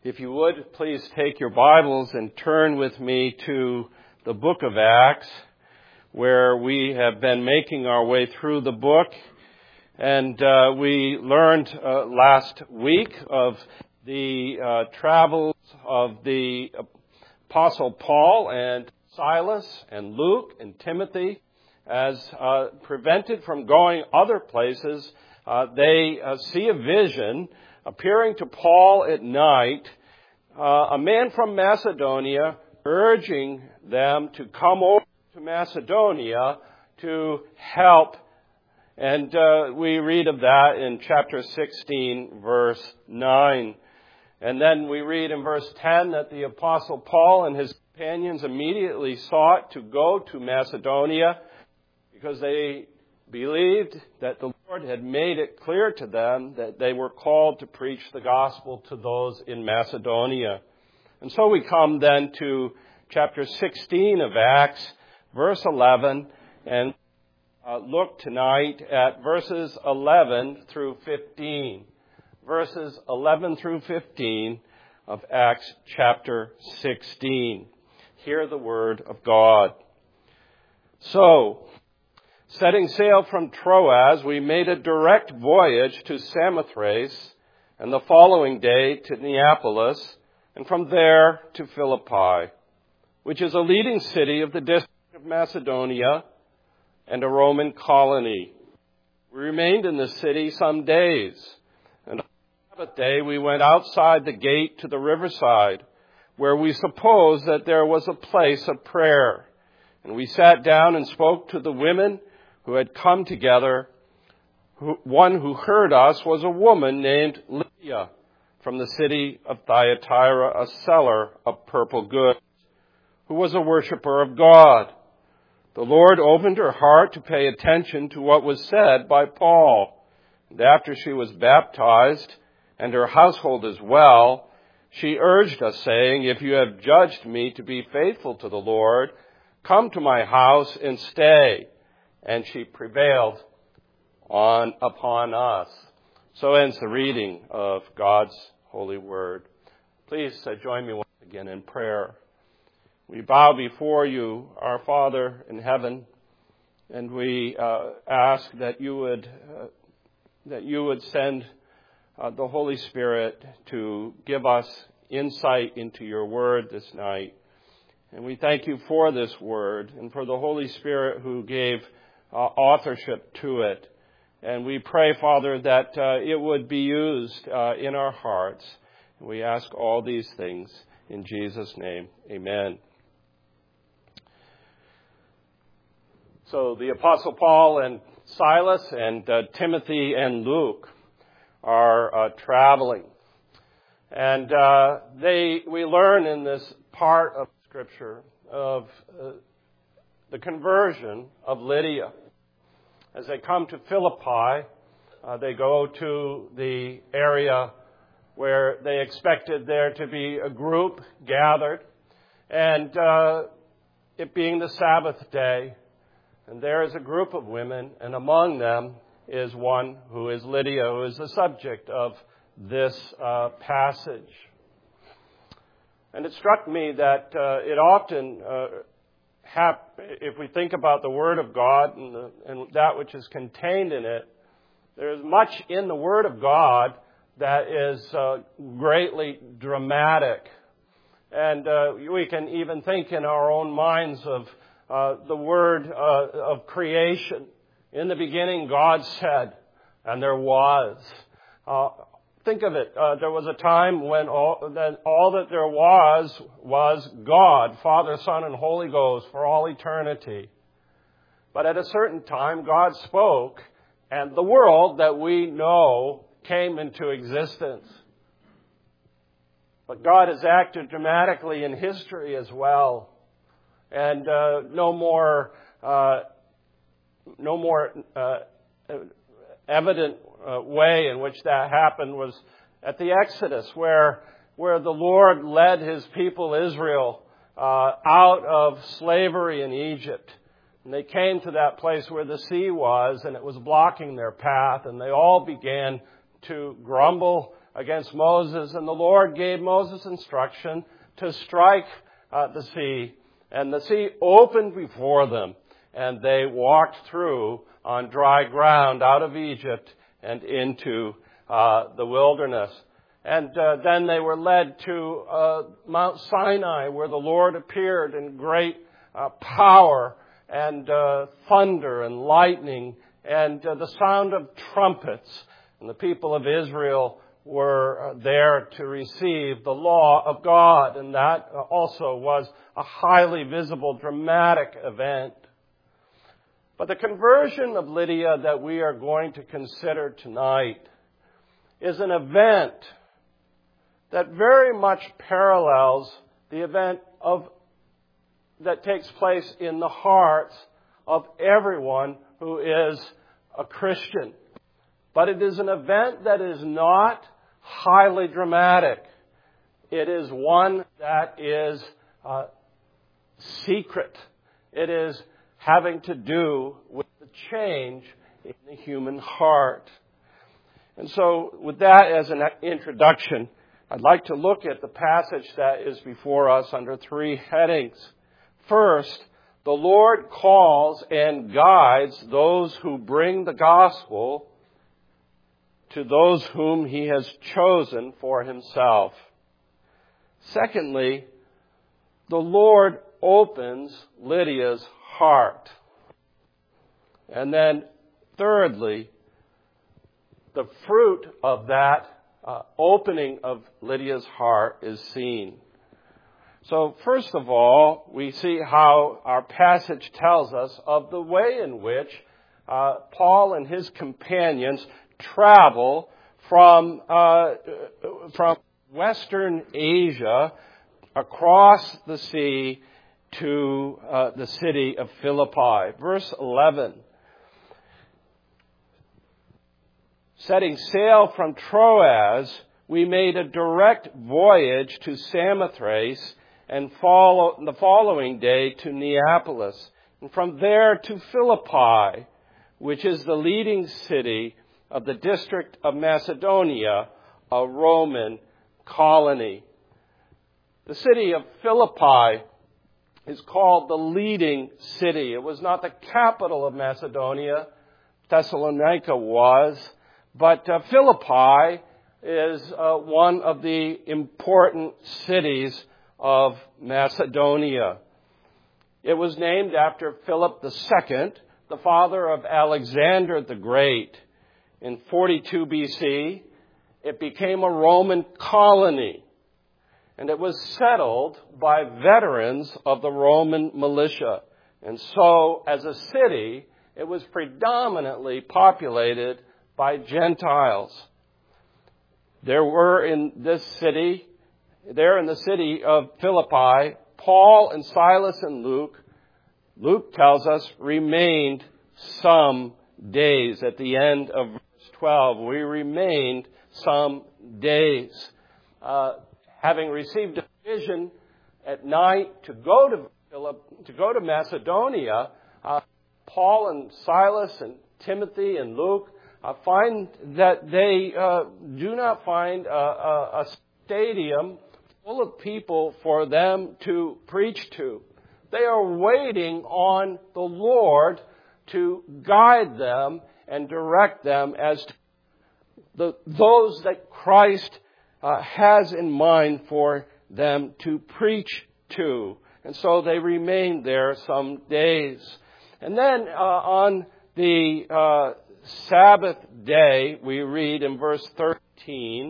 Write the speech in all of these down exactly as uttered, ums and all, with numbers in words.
If you would, please take your Bibles and turn with me to the book of Acts, where we have been making our way through the book. And uh, we learned uh, last week of the uh, travels of the Apostle Paul and Silas and Luke and Timothy. As uh, prevented from going other places, uh, they uh, see a vision appearing to Paul at night, uh, a man from Macedonia urging them to come over to Macedonia to help. And uh, we read of that in chapter sixteen, verse nine. And then we read in verse ten that the Apostle Paul and his companions immediately sought to go to Macedonia because they believed that the Lord had made it clear to them that they were called to preach the gospel to those in Macedonia. And so we come then to chapter sixteen of Acts, verse eleven, and uh, look tonight at verses eleven through fifteen. Verses eleven through fifteen of Acts chapter sixteen. Hear the word of God. So, setting sail from Troas, we made a direct voyage to Samothrace, and the following day to Neapolis, and from there to Philippi, which is a leading city of the district of Macedonia and a Roman colony. We remained in the city some days, and on the Sabbath day we went outside the gate to the riverside, where we supposed that there was a place of prayer. And we sat down and spoke to the women who had come together. One who heard us was a woman named Lydia from the city of Thyatira, a seller of purple goods, who was a worshiper of God. The Lord opened her heart to pay attention to what was said by Paul. And after she was baptized, and her household as well, she urged us, saying, "If you have judged me to be faithful to the Lord, come to my house and stay." And she prevailed on upon us. So ends the reading of God's holy word. Please uh, join me once again in prayer. We bow before you, our Father in heaven, and we uh, ask that you would uh, that you would send uh, the Holy Spirit to give us insight into your word this night. And we thank you for this word and for the Holy Spirit who gave Uh, authorship to it. And we pray, Father, that uh, it would be used uh, in our hearts. And we ask all these things in Jesus' name. Amen. So the Apostle Paul and Silas and uh, Timothy and Luke are uh, traveling. And uh, they we learn in this part of Scripture of uh, the conversion of Lydia. As they come to Philippi, uh, they go to the area where they expected there to be a group gathered, and uh, it being the Sabbath day, and there is a group of women, and among them is one who is Lydia, who is the subject of this uh, passage. And it struck me that uh, it often uh, if we think about the Word of God and, the, and that which is contained in it, there is much in the Word of God that is uh, greatly dramatic. And uh, we can even think in our own minds of uh, the word uh, of creation. In the beginning, God said, and there was. Uh, Think of it. Uh, there was a time when all that, all that there was was God, Father, Son, and Holy Ghost for all eternity. But at a certain time, God spoke, and the world that we know came into existence. But God has acted dramatically in history as well, and uh, no more, uh, no more uh, evident Uh, way in which that happened was at the Exodus, where where the Lord led His people Israel uh, out of slavery in Egypt. And they came to that place where the sea was, and it was blocking their path, and they all began to grumble against Moses, and the Lord gave Moses instruction to strike uh, the sea, and the sea opened before them, and they walked through on dry ground out of Egypt and into uh, the wilderness. And uh, then they were led to uh, Mount Sinai, where the Lord appeared in great uh, power and uh, thunder and lightning and uh, the sound of trumpets. And the people of Israel were uh, there to receive the law of God. And that uh, also was a highly visible, dramatic event. But the conversion of Lydia that we are going to consider tonight is an event that very much parallels the event of that takes place in the hearts of everyone who is a Christian. But it is an event that is not highly dramatic. It is one that is uh, secret. It is having to do with the change in the human heart. And so, with that as an introduction, I'd like to look at the passage that is before us under three headings. First, the Lord calls and guides those who bring the gospel to those whom He has chosen for Himself. Secondly, the Lord opens Lydia's heart. And then, thirdly, the fruit of that Uh, opening of Lydia's heart is seen. So first of all, we see how our passage tells us of the way in which uh, Paul and his companions travel from uh, from Western Asia across the sea to uh, the city of Philippi. Verse eleven. Setting sail from Troas, we made a direct voyage to Samothrace and follow, the following day to Neapolis, and from there to Philippi, which is the leading city of the district of Macedonia, a Roman colony. The city of Philippi is called the leading city. It was not the capital of Macedonia. Thessalonica was. But uh, Philippi is uh, one of the important cities of Macedonia. It was named after Philip the Second, the father of Alexander the Great. In forty-two B C, it became a Roman colony, and it was settled by veterans of the Roman militia. And so, as a city, it was predominantly populated by Gentiles. There were in this city, there in the city of Philippi, Paul and Silas and Luke, Luke tells us, remained some days. At the end of verse twelve, we remained some days. Uh, having received a vision at night to go to Philip, to go to Macedonia, uh, Paul and Silas and Timothy and Luke Uh, find that they uh, do not find a, a, a stadium full of people for them to preach to. They are waiting on the Lord to guide them and direct them as to the, those that Christ uh, has in mind for them to preach to. And so they remained there some days. And then uh, on the Uh, Sabbath day, we read in verse thirteen,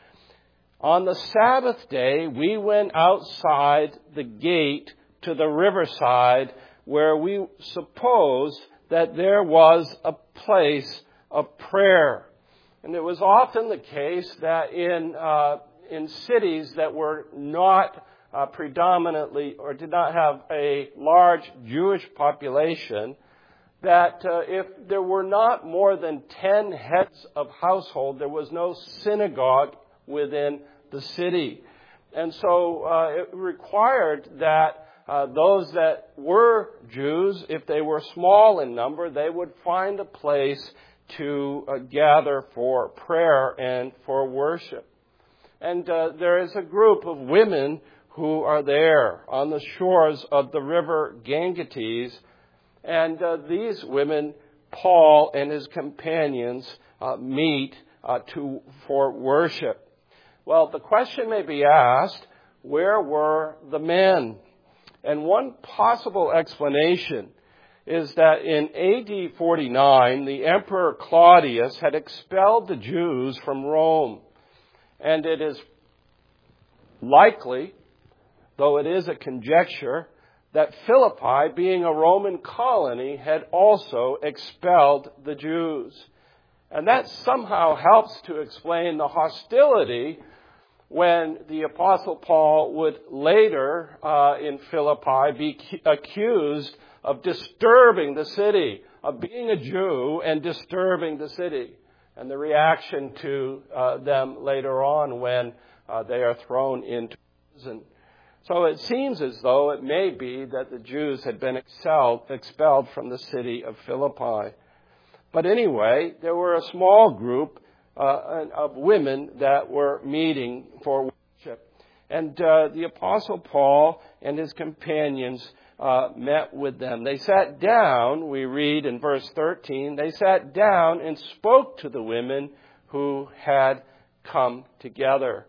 on the Sabbath day, we went outside the gate to the riverside where we supposed that there was a place of prayer. And it was often the case that in, uh, in cities that were not uh, predominantly or did not have a large Jewish population, that uh, if there were not more than ten heads of household, there was no synagogue within the city. And so uh, it required that uh, those that were Jews, if they were small in number, they would find a place to uh, gather for prayer and for worship. And uh, there is a group of women who are there on the shores of the river Gangetes. And uh, these women, Paul and his companions, uh, meet uh, to for worship. Well, the question may be asked, where were the men? And one possible explanation is that in A D forty-nine, the Emperor Claudius had expelled the Jews from Rome. And it is likely, though it is a conjecture, that Philippi, being a Roman colony, had also expelled the Jews. And that somehow helps to explain the hostility when the Apostle Paul would later uh, in Philippi be accused of disturbing the city, of being a Jew and disturbing the city, and the reaction to uh, them later on when uh, they are thrown into prison. So it seems as though it may be that the Jews had been expelled, expelled from the city of Philippi. But anyway, there were a small group uh, of women that were meeting for worship. And uh, the Apostle Paul and his companions uh, met with them. They sat down, we read in verse thirteen, they sat down and spoke to the women who had come together.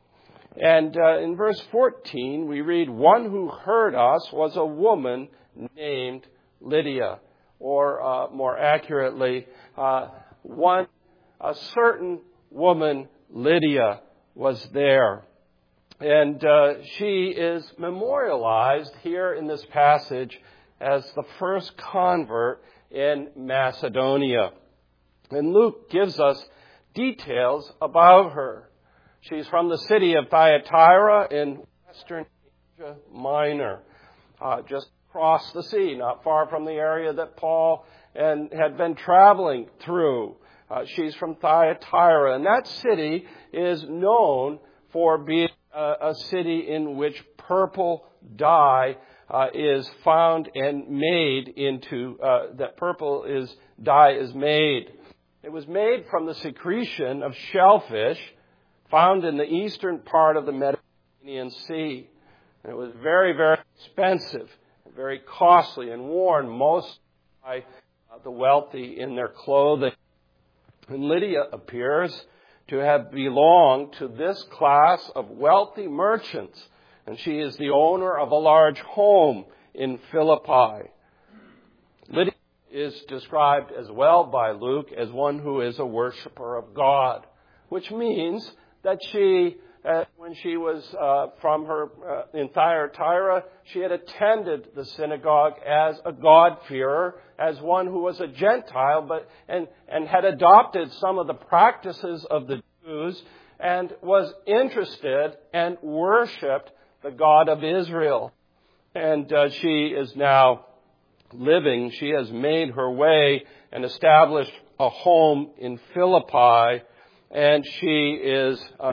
And uh, in verse fourteen, we read, one who heard us was a woman named Lydia. Or uh, more accurately, uh, one, a certain woman, Lydia, was there. And uh, she is memorialized here in this passage as the first convert in Macedonia. And Luke gives us details about her. She's from the city of Thyatira in western Asia Minor, uh, just across the sea, not far from the area that Paul and had been traveling through. Uh, she's from Thyatira, and that city is known for being a, a city in which purple dye uh, is found and made into, uh, that purple is dye is made. It was made from the secretion of shellfish found in the eastern part of the Mediterranean Sea. And it was very, very expensive, very costly, and worn most by uh, the wealthy in their clothing. And Lydia appears to have belonged to this class of wealthy merchants, and she is the owner of a large home in Philippi. Lydia is described as well by Luke as one who is a worshiper of God, which means that she, uh, when she was uh, from her uh, in Thyatira, she had attended the synagogue as a God-fearer, as one who was a Gentile, but and and had adopted some of the practices of the Jews and was interested and worshipped the God of Israel. And uh, she is now living. She has made her way and established a home in Philippi. And she is uh,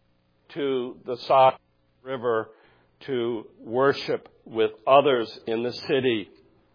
to the side of the river to worship with others in the city.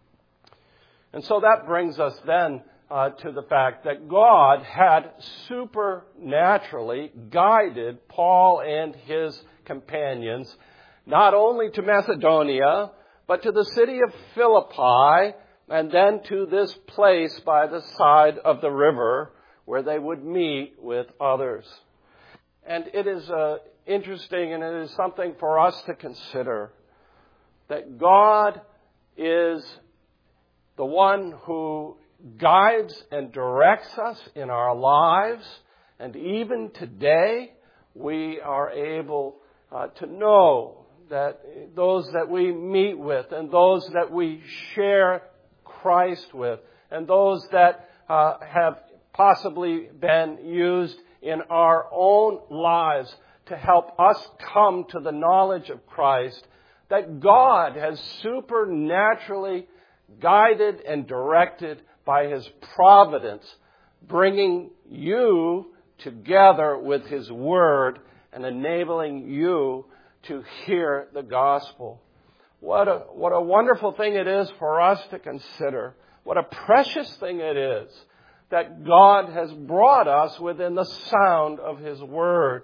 And so that brings us then uh, to the fact that God had supernaturally guided Paul and his companions not only to Macedonia, but to the city of Philippi, and then to this place by the side of the river, where they would meet with others. And it is uh, interesting, and it is something for us to consider, that God is the one who guides and directs us in our lives. And even today, we are able uh, to know that those that we meet with, and those that we share Christ with, and those that uh, have possibly been used in our own lives to help us come to the knowledge of Christ, that God has supernaturally guided and directed by His providence, bringing you together with His Word and enabling you to hear the gospel. What a, what a wonderful thing it is for us to consider. What a precious thing it is that God has brought us within the sound of His Word,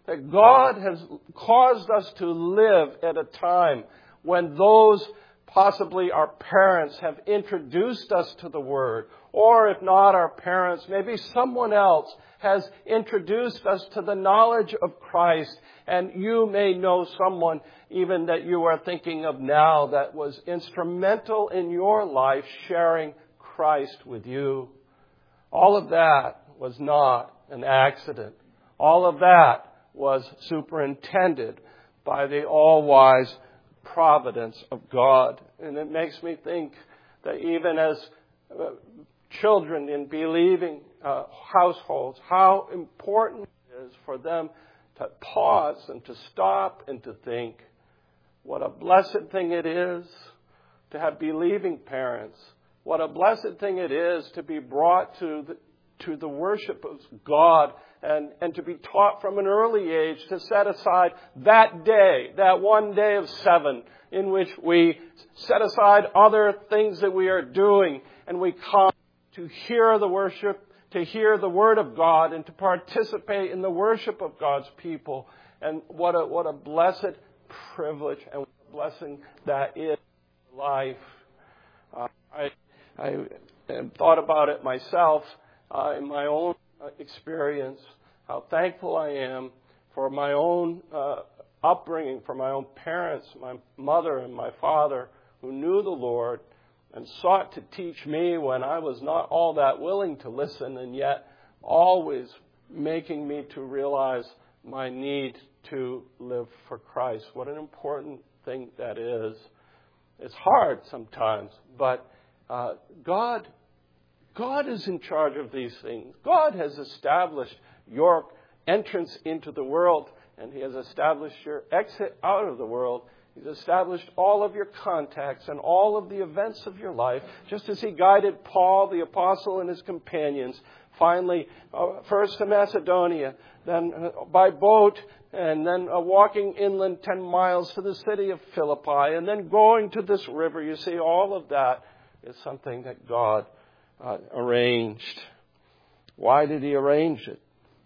that God has caused us to live at a time when those, possibly our parents, have introduced us to the Word. Or if not our parents, maybe someone else has introduced us to the knowledge of Christ. And you may know someone even that you are thinking of now that was instrumental in your life sharing Christ with you. All of that was not an accident. All of that was superintended by the all-wise providence of God. And it makes me think that even as uh, children in believing uh, households, how important it is for them to pause and to stop and to think what a blessed thing it is to have believing parents. What a blessed thing it is to be brought to the, to the worship of God and, and to be taught from an early age to set aside that day, that one day of seven, in which we set aside other things that we are doing and we come to hear the worship, to hear the Word of God, and to participate in the worship of God's people. And what a, what a blessed privilege and blessing that is in life. Uh, I, I thought about it myself uh, in my own experience, how thankful I am for my own uh, upbringing, for my own parents, my mother and my father, who knew the Lord and sought to teach me when I was not all that willing to listen, and yet always making me to realize my need to live for Christ. What an important thing that is. It's hard sometimes, but uh, God, God is in charge of these things. God has established your entrance into the world, and He has established your exit out of the world. He's established all of your contacts and all of the events of your life, just as He guided Paul, the apostle, and his companions. Finally, uh, first to Macedonia, then uh, by boat, and then uh, walking inland ten miles to the city of Philippi, and then going to this river. You see, all of that is something that God uh, arranged. Why did He arrange it?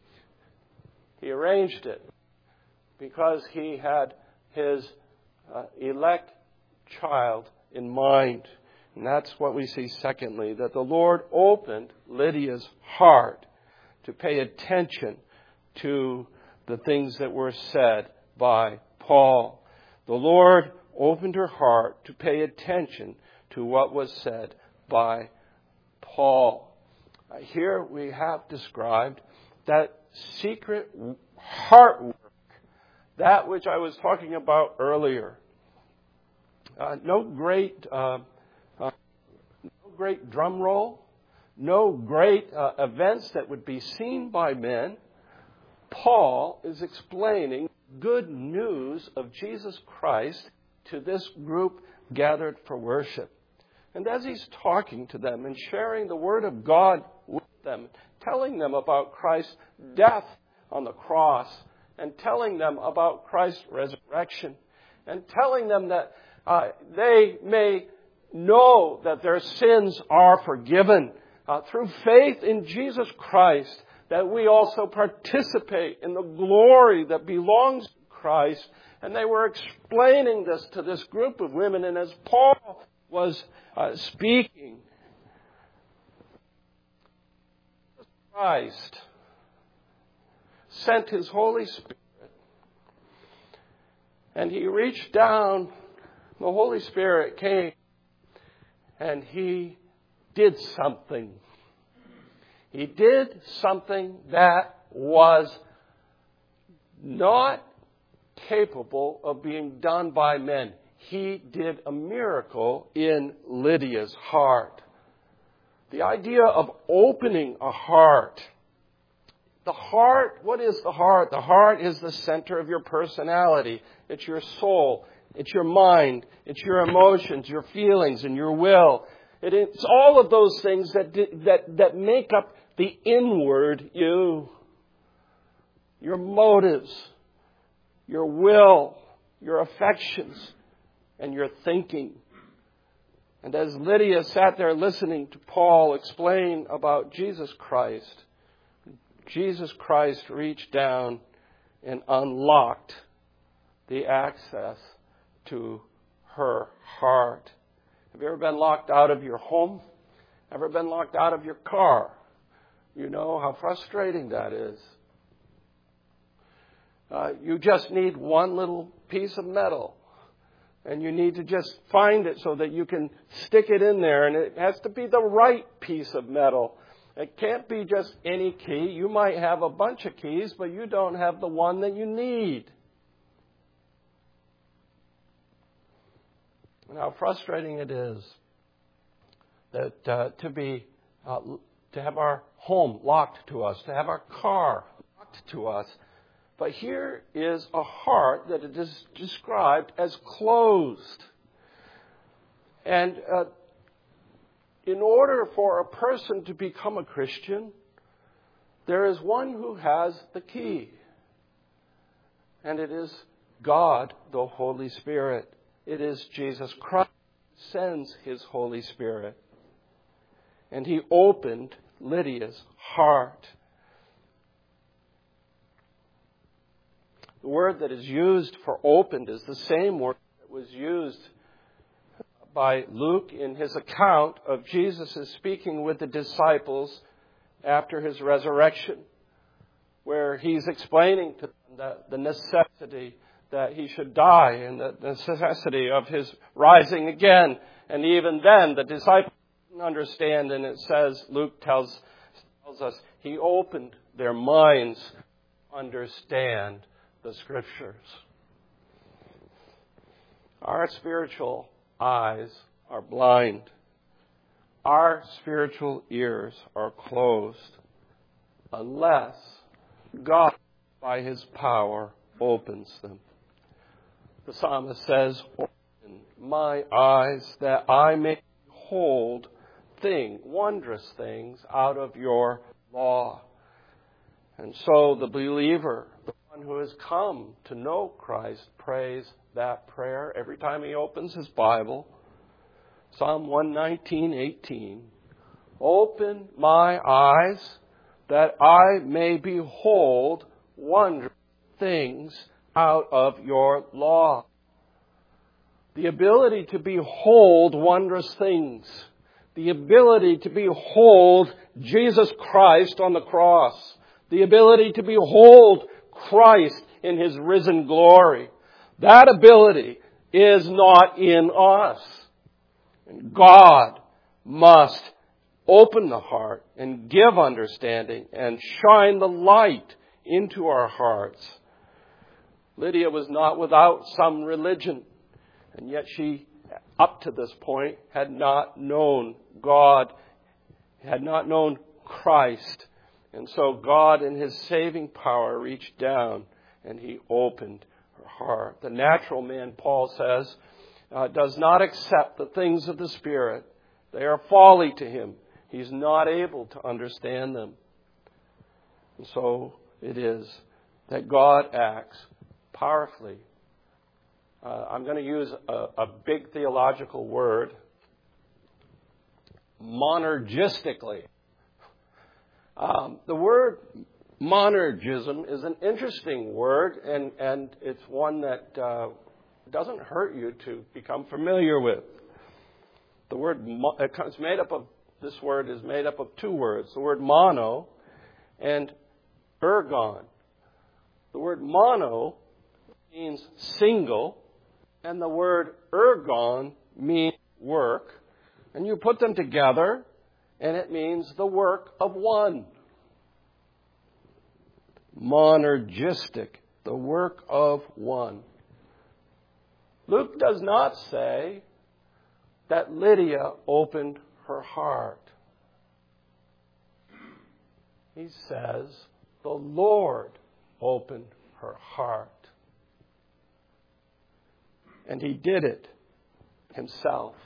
He arranged it because He had His uh, elect child in mind. And that's what we see secondly, that the Lord opened Lydia's heart to pay attention to the things that were said by Paul. The Lord opened her heart to pay attention to what was said by Paul. Here we have described that secret heart work, that which I was talking about earlier. Uh, no great, uh, uh, no great drum roll, no great uh, events that would be seen by men. Paul is explaining good news of Jesus Christ to this group gathered for worship. And as he's talking to them and sharing the Word of God with them, telling them about Christ's death on the cross, and telling them about Christ's resurrection, and telling them that uh, they may know that their sins are forgiven uh, through faith in Jesus Christ, that we also participate in the glory that belongs to Christ. And they were explaining this to this group of women. And as Paul was uh, speaking, Christ sent His Holy Spirit. And He reached down, the Holy Spirit came, and He did something. He did something that was not capable of being done by men. He did a miracle in Lydia's heart. The idea of opening a heart. The heart, what is the heart? The heart is the center of your personality. It's your soul. It's your mind. It's your emotions, your feelings, and your will. It's all of those things that that that make up the inward you. Your motives, your will, your affections, and your thinking. And as Lydia sat there listening to Paul explain about Jesus Christ, Jesus Christ reached down and unlocked the access to her heart. Have you ever been locked out of your home? Ever been locked out of your car? You know how frustrating that is. Uh, you just need one little piece of metal. And you need to just find it so that you can stick it in there. And it has to be the right piece of metal. It can't be just any key. You might have a bunch of keys, but you don't have the one that you need. And how frustrating it is that uh, to be uh, to have our home locked to us, to have our car locked to us. But here is a heart that is described as closed. And uh, in order for a person to become a Christian, there is one who has the key. And it is God, the Holy Spirit. It is Jesus Christ who sends His Holy Spirit. And He opened Lydia's heart. The word that is used for opened is the same word that was used by Luke in his account of Jesus' speaking with the disciples after His resurrection, where He's explaining to them the, the necessity that He should die and the necessity of His rising again. And even then, the disciples didn't understand, and it says, Luke tells, tells us, He opened their minds to understand the Scriptures. Our spiritual eyes are blind. Our spiritual ears are closed unless God, by His power, opens them. The psalmist says, "Open my eyes that I may behold things, wondrous things out of your law." And so the believer, the one who has come to know Christ, prays that prayer every time he opens his Bible. Psalm one nineteen, eighteen. Open my eyes that I may behold wondrous things out of your law. The ability to behold wondrous things. The ability to behold Jesus Christ on the cross. The ability to behold Christ in His risen glory. That ability is not in us. And God must open the heart and give understanding and shine the light into our hearts. Lydia was not without some religion, and yet she, up to this point, had not known God, had not known Christ. And so God, in His saving power, reached down and He opened her heart. The natural man, Paul says, uh, does not accept the things of the Spirit. They are folly to him. He's not able to understand them. And so it is that God acts powerfully. Uh, I'm going to use a, a big theological word. Monergistically. Um, the word monergism is an interesting word, and, and it's one that uh, doesn't hurt you to become familiar with. The word it's made up of this word is made up of two words: the word mono and ergon. The word mono means single, and the word ergon means work, and you put them together, and it means the work of one. Monergistic, the work of one. Luke does not say that Lydia opened her heart. He says the Lord opened her heart. And He did it Himself.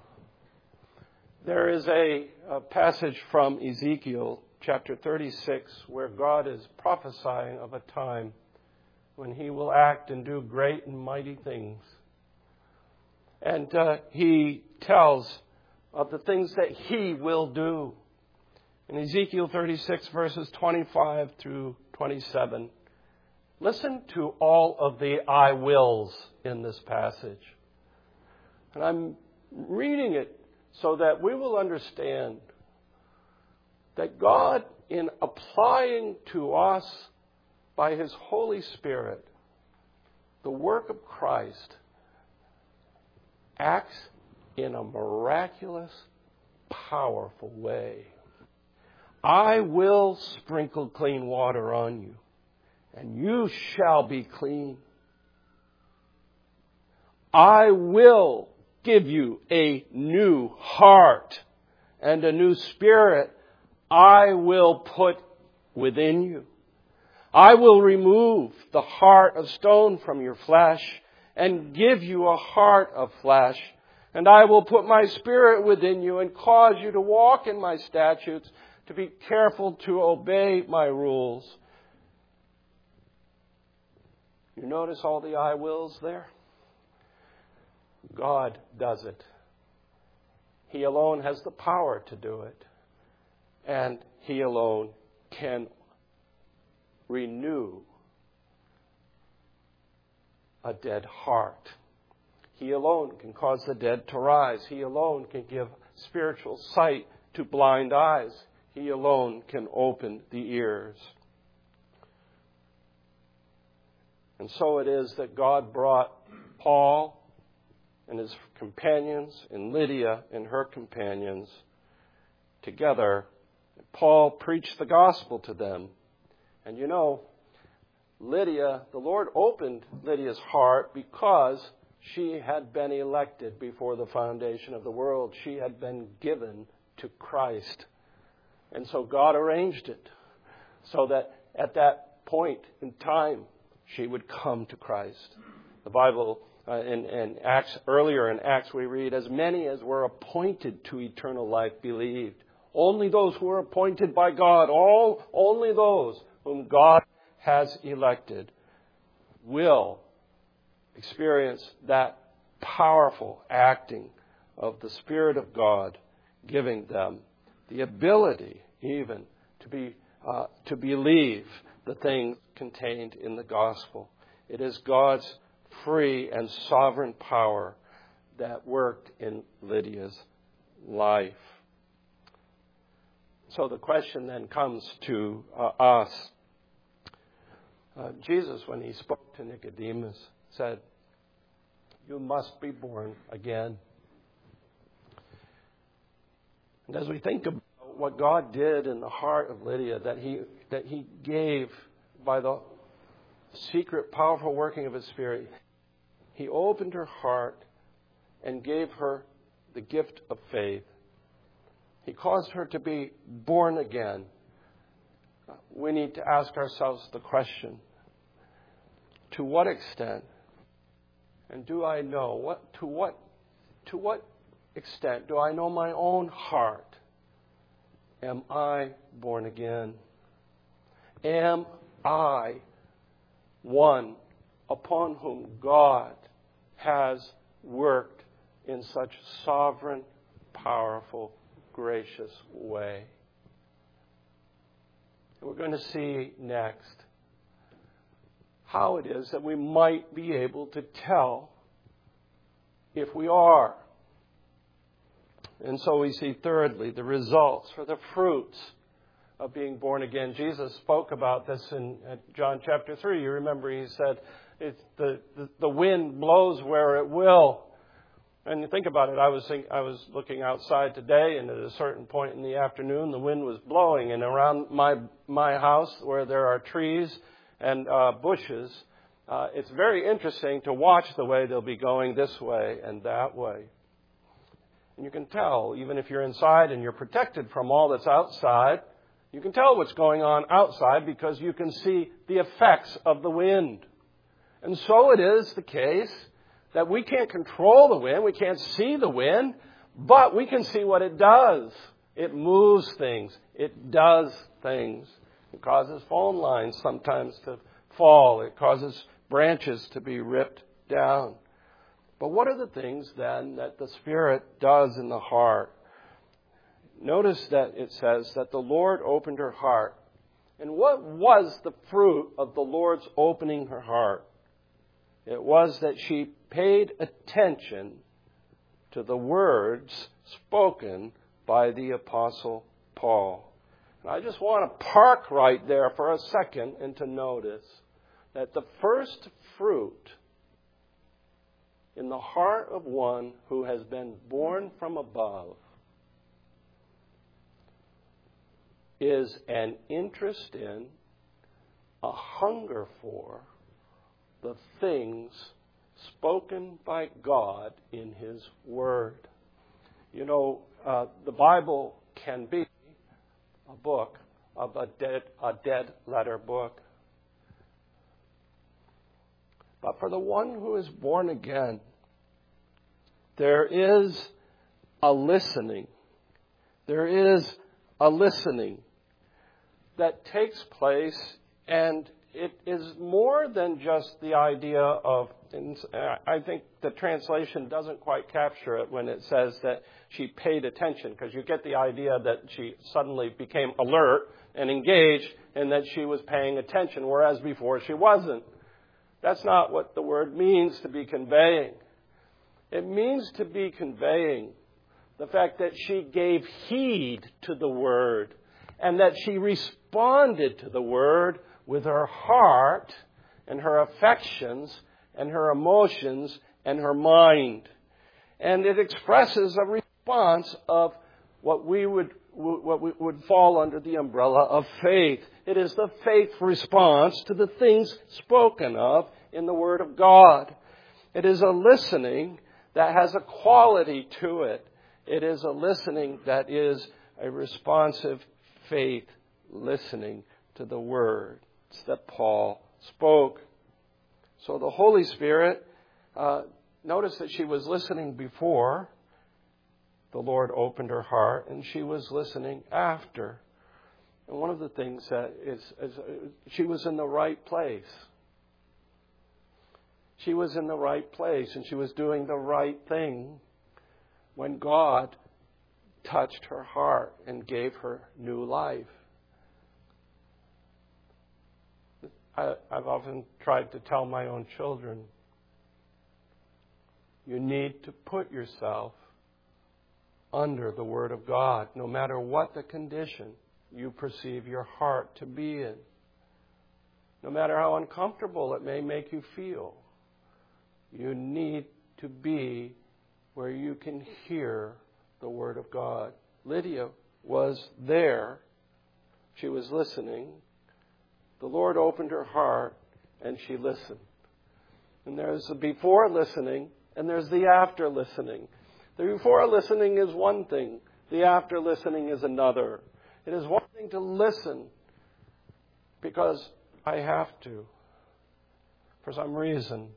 There is a, a passage from Ezekiel chapter thirty-six where God is prophesying of a time when He will act and do great and mighty things. And uh, He tells of the things that He will do. In Ezekiel thirty-six, verses twenty-five through twenty-seven, Listen to all of the I wills in this passage. And I'm reading it so that we will understand that God, in applying to us by His Holy Spirit the work of Christ, acts in a miraculous, powerful way. I will sprinkle clean water on you, and you shall be clean. I will give you a new heart and a new spirit I will put within you. I will remove the heart of stone from your flesh and give you a heart of flesh. And I will put my spirit within you and cause you to walk in my statutes, to be careful to obey my rules. You notice all the I wills there? God does it. He alone has the power to do it. And He alone can renew a dead heart. He alone can cause the dead to rise. He alone can give spiritual sight to blind eyes. He alone can open the ears. And so it is that God brought Paul and his companions and Lydia and her companions together. Paul preached the gospel to them. And you know, Lydia, the Lord opened Lydia's heart because she had been elected before the foundation of the world. She had been given to Christ. And so God arranged it so that at that point in time, she would come to Christ. The Bible, uh, in, in Acts, earlier in Acts, we read, as many as were appointed to eternal life believed. Only those who are appointed by God, all, only those whom God has elected will experience that powerful acting of the Spirit of God, giving them the ability even to be uh, to believe the things contained in the gospel. It is God's free and sovereign power that worked in Lydia's life. So the question then comes to uh, us. Uh, Jesus, when He spoke to Nicodemus, said, "You must be born again." And as we think about what God did in the heart of Lydia, that He that He gave by the secret, powerful working of His Spirit, He opened her heart and gave her the gift of faith. He caused her to be born again. We need to ask ourselves the question, to what extent, and do I know, what to what to what extent do I know my own heart? Am I born again? Am I one upon whom God has worked in such sovereign, powerful, gracious way? We're going to see next how it is that we might be able to tell if we are. And so we see, thirdly, the results or the fruits of being born again. Jesus spoke about this in John chapter three. You remember He said, it's the, the, the wind blows where it will. And you think about it, I was think, I was looking outside today, and at a certain point in the afternoon, the wind was blowing. And around my my house, where there are trees and uh, bushes, uh, it's very interesting to watch the way they'll be going this way and that way. And you can tell, even if you're inside and you're protected from all that's outside, you can tell what's going on outside because you can see the effects of the wind. And so it is the case that we can't control the wind, we can't see the wind, but we can see what it does. It moves things. It does things. It causes phone lines sometimes to fall. It causes branches to be ripped down. But what are the things then that the Spirit does in the heart? Notice that it says that the Lord opened her heart And what was the fruit of the Lord's opening her heart? It was that she paid attention to the words spoken by the Apostle Paul. And I just want to park right there for a second and to notice that the first fruit in the heart of one who has been born from above is an interest in, a hunger for, the things spoken by God in His Word. You know, uh, the Bible can be a book of a dead, a dead letter book. But for the one who is born again, there is a listening. There is a listening that takes place, and it is more than just the idea of, and I think the translation doesn't quite capture it when it says that she paid attention, because you get the idea that she suddenly became alert and engaged and that she was paying attention, whereas before she wasn't. That's not what the word means to be conveying. It means to be conveying the fact that she gave heed to the word and that she responded to the word with her heart and her affections and her emotions and her mind. And it expresses a response of what we would what we would fall under the umbrella of faith. It is the faith response to the things spoken of in the Word of God. It is a listening that has a quality to it. It is a listening that is a responsive faith listening to the words that Paul spoke. So the Holy Spirit, uh, notice that she was listening before the Lord opened her heart, and she was listening after. And one of the things that is, is uh, she was in the right place. She was in the right place, and she was doing the right thing when God touched her heart and gave her new life. I, I've often tried to tell my own children, you need to put yourself under the Word of God, no matter what the condition you perceive your heart to be in, no matter how uncomfortable it may make you feel. You need to be where you can hear the Word of God. Lydia was there. She was listening. The Lord opened her heart, and she listened. And there's the before listening, and there's the after listening. The before listening is one thing. The after listening is another. It is one thing to listen because I have to. For some reason,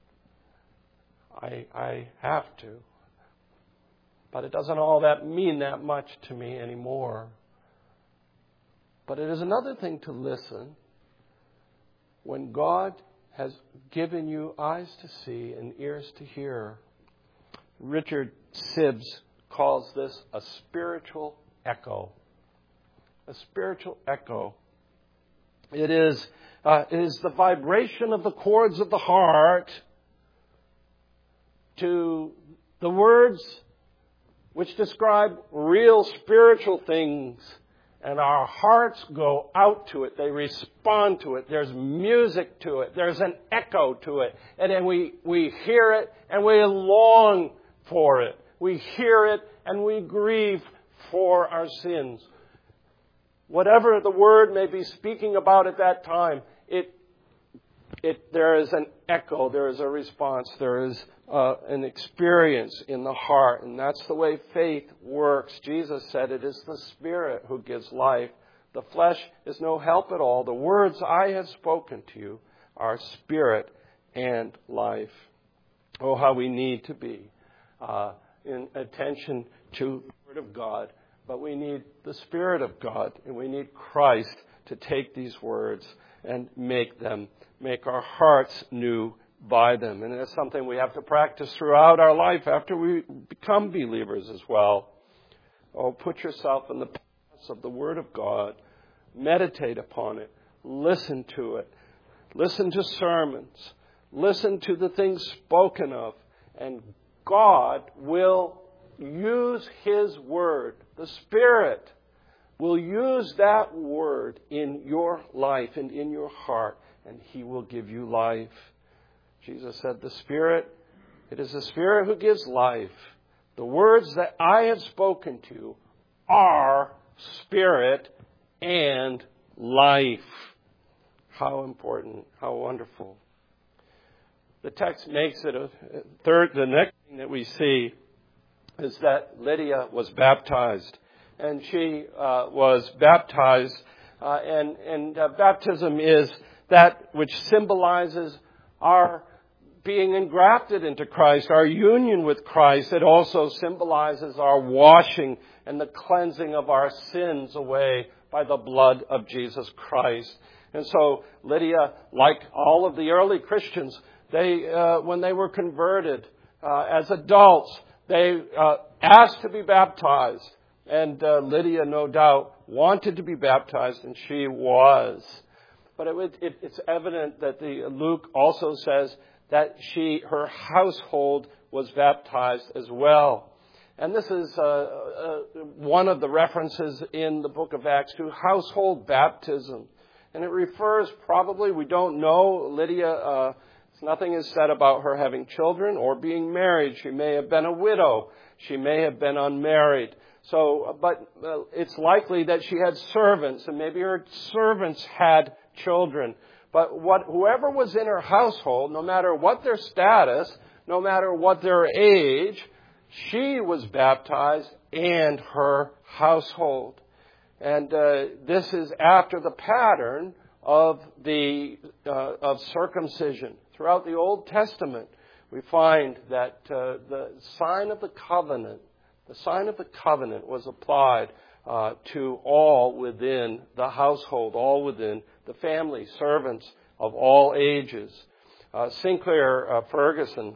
I, I have to. But it doesn't all that mean that much to me anymore. But it is another thing to listen when God has given you eyes to see and ears to hear. Richard Sibbes calls this a spiritual echo. A spiritual echo. It is, uh, it is the vibration of the chords of the heart to the words which describe real spiritual things. And our hearts go out to it. They respond to it. There's music to it. There's an echo to it. And then we, we hear it and we long for it. We hear it and we grieve for our sins. Whatever the Word may be speaking about at that time, it, it, there is an echo. There is a response. There is uh, an experience in the heart. And that's the way faith works. Jesus said it is the Spirit who gives life. The flesh is no help at all. The words I have spoken to you are spirit and life. Oh, how we need to be uh, in attention to the Word of God. But we need the Spirit of God, and we need Christ to take these words and make them, make our hearts new by them. And it's something we have to practice throughout our life after we become believers as well. Oh, put yourself in the presence of the Word of God meditate upon it, listen to it, listen to sermons, listen to the things spoken of, and God will use His Word. The Spirit will use that Word in your life and in your heart, and He will give you life. Jesus said, the Spirit, it is the Spirit who gives life. The words that I have spoken to you are spirit and life. How important, how wonderful. The text makes it a third, the next thing that we see is that Lydia was baptized. And she uh, was baptized, uh, and, and uh, baptism is that which symbolizes our being engrafted into Christ, our union with Christ. It also symbolizes our washing and the cleansing of our sins away by the blood of Jesus Christ. And so Lydia, like all of the early Christians, they uh, when they were converted uh, as adults, they uh, asked to be baptized. And uh, Lydia, no doubt, wanted to be baptized, and she was. But it, it, it's evident that the Luke also says that she, her household was baptized as well. And this is uh, uh, one of the references in the book of Acts to household baptism. And it refers probably, we don't know, Lydia, uh, nothing is said about her having children or being married. She may have been a widow. She may have been unmarried. So, but uh, it's likely that she had servants, and maybe her servants had children. But what, whoever was in her household, no matter what their status, no matter what their age, she was baptized and her household. And uh, this is after the pattern of the uh, of circumcision. Throughout the Old Testament, we find that uh, the sign of the covenant, the sign of the covenant was applied uh, to all within the household, all within the family, servants of all ages. Uh, Sinclair uh, Ferguson,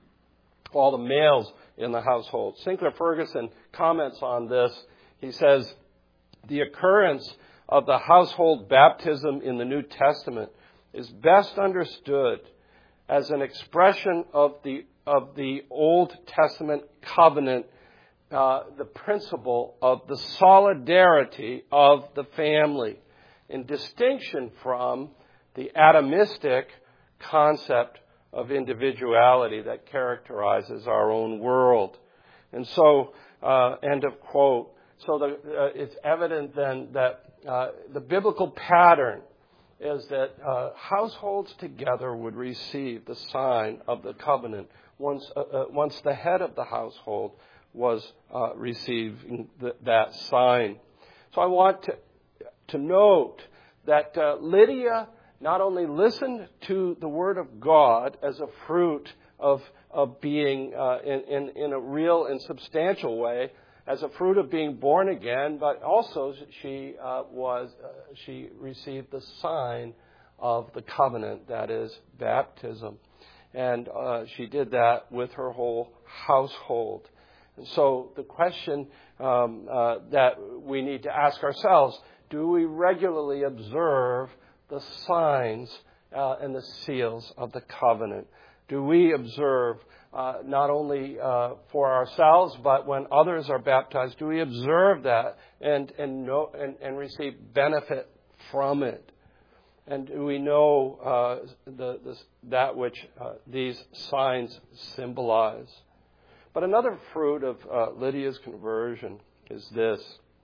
all the males in the household. Sinclair Ferguson comments on this. He says, the occurrence of the household baptism in the New Testament is best understood as an expression of the of the Old Testament covenant, uh, the principle of the solidarity of the family, in distinction from the atomistic concept of individuality that characterizes our own world. And so, uh, end of quote. So the, uh, it's evident then that uh, the biblical pattern is that uh, households together would receive the sign of the covenant once uh, uh, once the head of the household was uh, receiving the, that sign. So I want to, to note that uh, Lydia not only listened to the Word of God as a fruit of, of being uh, in, in, in a real and substantial way, as a fruit of being born again, but also she uh, was uh, she received the sign of the covenant, that is baptism, and uh, she did that with her whole household. And so the question um, uh, that we need to ask ourselves: do we regularly observe the signs uh, and the seals of the covenant? Do we observe uh, not only uh, for ourselves, but when others are baptized, do we observe that and and know and, and receive benefit from it? And do we know uh, the, the that which uh, these signs symbolize? But another fruit of uh, Lydia's conversion is this: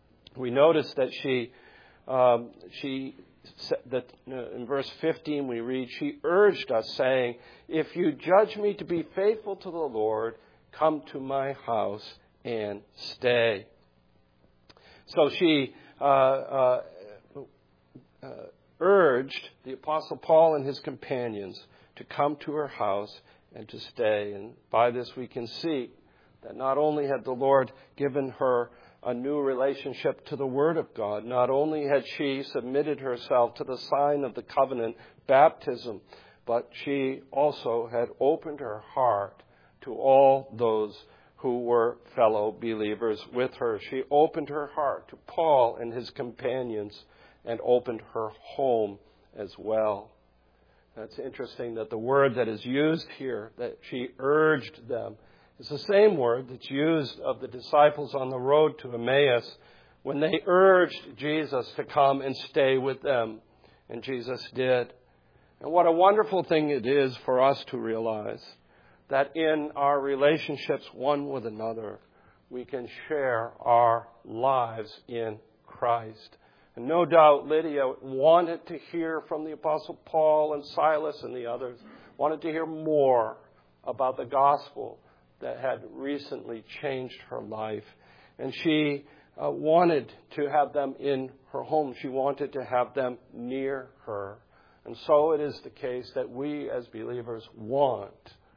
we notice that she um, she. That in verse fifteen we read, she urged us, saying, if you judge me to be faithful to the Lord, come to my house and stay. So she uh, uh, uh, urged the Apostle Paul and his companions to come to her house and to stay. And by this we can see that not only had the Lord given her a new relationship to the Word of God. Not only had she submitted herself to the sign of the covenant, baptism, but she also had opened her heart to all those who were fellow believers with her. She opened her heart to Paul and his companions, and opened her home as well. That's interesting that the word that is used here, that she urged them, is the same word that's used of the disciples on the road to Emmaus when they urged Jesus to come and stay with them. And Jesus did. And what a wonderful thing it is for us to realize that in our relationships one with another, we can share our lives in Christ. And no doubt Lydia wanted to hear from the Apostle Paul and Silas and the others, wanted to hear more about the gospel that had recently changed her life. And she uh, wanted to have them in her home. She wanted to have them near her. And so it is the case that we as believers want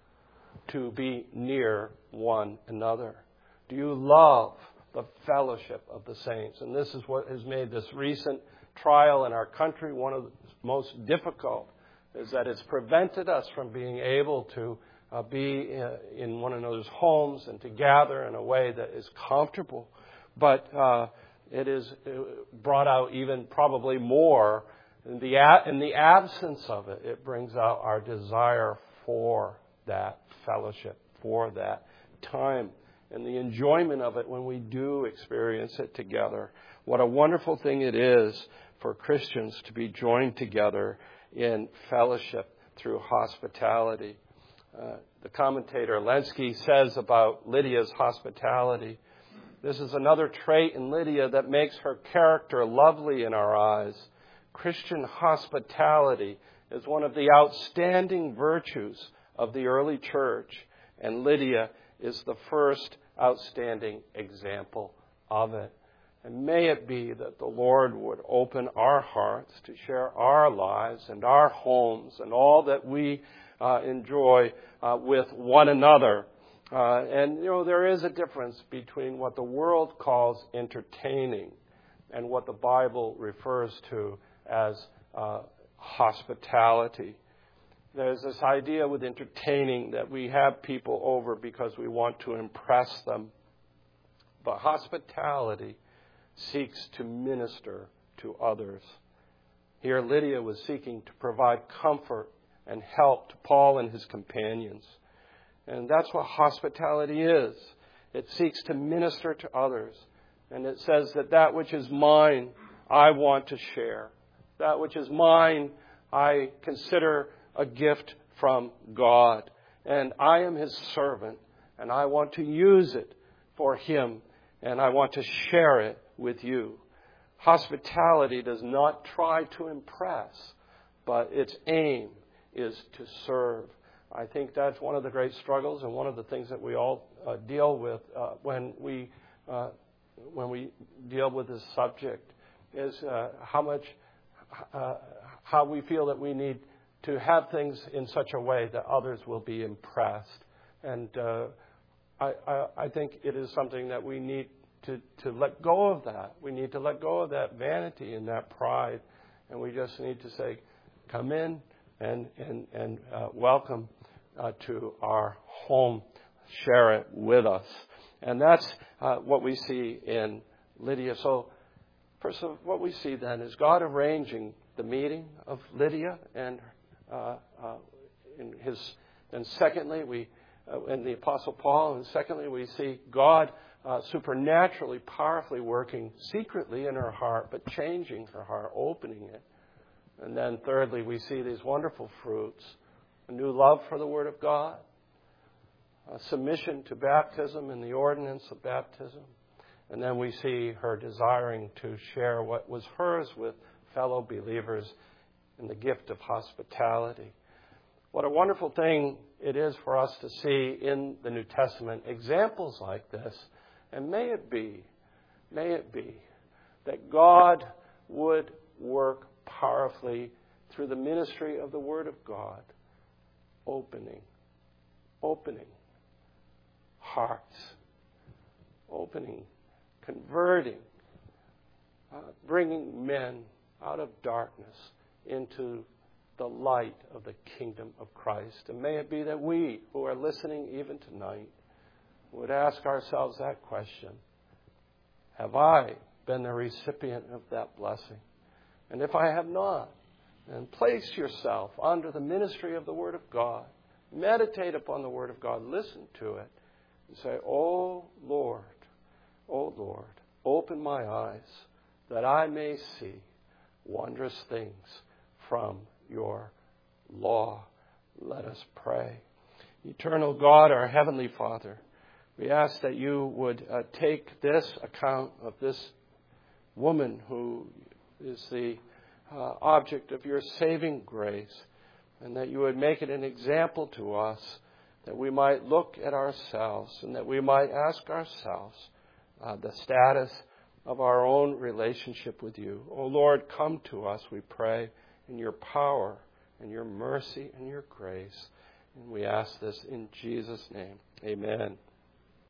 to be near one another. Do you love the fellowship of the saints? And this is what has made this recent trial in our country one of the most difficult, is that it's prevented us from being able to uh, be uh, in one another's homes and to gather in a way that is comfortable. But uh, it is brought out even probably more in the, in the absence of it. It brings out our desire for that fellowship, for that time, and the enjoyment of it when we do experience it together. What a wonderful thing it is for Christians to be joined together in fellowship through hospitality. Uh, the commentator Lenski says about Lydia's hospitality, this is another trait in Lydia that makes her character lovely in our eyes. Christian hospitality is one of the outstanding virtues of the early church, and Lydia is the first outstanding example of it. And may it be that the Lord would open our hearts to share our lives and our homes and all that we uh, enjoy uh, with one another. Uh, and, you know, there is a difference between what the world calls entertaining and what the Bible refers to as uh, hospitality. There's this idea with entertaining that we have people over because we want to impress them. But hospitality seeks to minister to others. Here Lydia was seeking to provide comfort and help to Paul and his companions. And that's what hospitality is. It seeks to minister to others. And it says that that which is mine, I want to share. That which is mine, I consider a gift from God. And I am His servant, and I want to use it for Him, and I want to share it with you. Hospitality does not try to impress, but its aim is to serve. I think that's one of the great struggles and one of the things that we all uh, deal with uh, when we uh, when we deal with this subject is uh, how much uh, how we feel that we need to have things in such a way that others will be impressed. And uh, I, I, I think it is something that we need to, to let go of that. We need to let go of that vanity and that pride. And we just need to say, come in and, and, and uh, welcome uh, to our home. Share it with us. And that's uh, what we see in Lydia. So first of all, what we see then is God arranging the meeting of Lydia and Uh, uh, in his, and secondly, we, uh, in the Apostle Paul, and secondly, we see God uh, supernaturally, powerfully working secretly in her heart, but changing her heart, opening it. And then thirdly, we see these wonderful fruits: a new love for the Word of God, a submission to baptism and the ordinance of baptism, and then we see her desiring to share what was hers with fellow believers and the gift of hospitality. What a wonderful thing it is for us to see in the New Testament examples like this. And may it be, may it be that God would work powerfully through the ministry of the Word of God, opening, opening hearts, opening, converting, uh, bringing men out of darkness into the light of the kingdom of Christ. And may it be that we, who are listening even tonight, would ask ourselves that question: have I been the recipient of that blessing? And if I have not, then place yourself under the ministry of the Word of God. Meditate upon the Word of God. Listen to it. And say, "Oh Lord, oh Lord, open my eyes that I may see wondrous things from your law." Let us pray. Eternal God, our Heavenly Father, we ask that you would uh, take this account of this woman who is the uh, object of your saving grace, and that you would make it an example to us, that we might look at ourselves and that we might ask ourselves uh, the status of our own relationship with you. Oh Lord, come to us, we pray, in your power and your mercy and your grace. And we ask this in Jesus' name. Amen.